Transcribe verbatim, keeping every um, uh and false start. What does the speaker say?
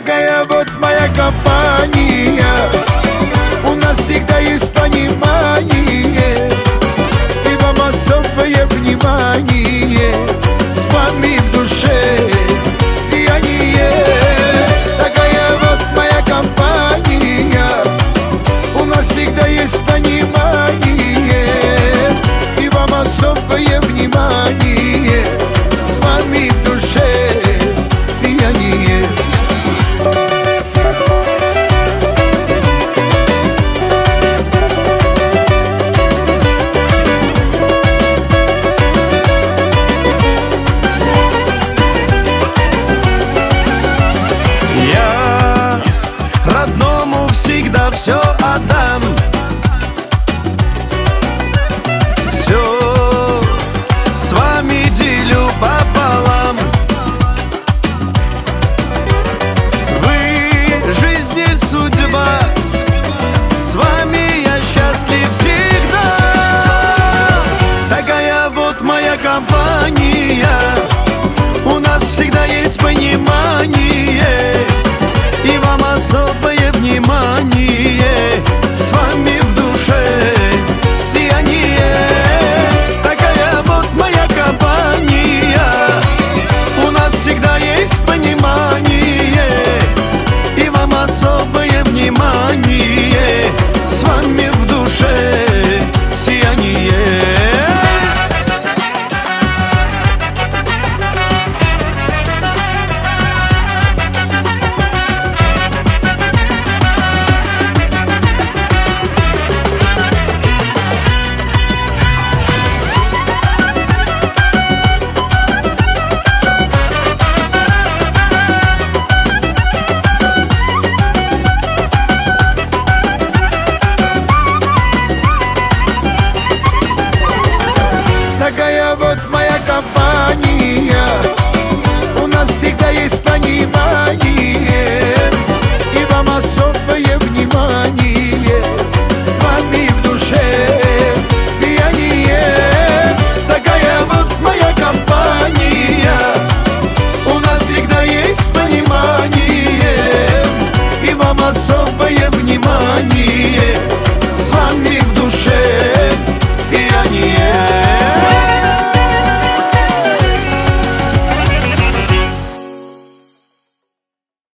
Такая вот моя компания, у нас всегда есть понимание, и вам особое внимание. С вами в душе сияние. Такая вот моя компания, у нас всегда есть понимание, и вам особое внимание. С вами в душе сияние. Родному всегда все отдам, все с вами делю пополам. Вы жизни судьба, с вами я счастлив всегда. Такая вот моя компания, у нас всегда есть понимание,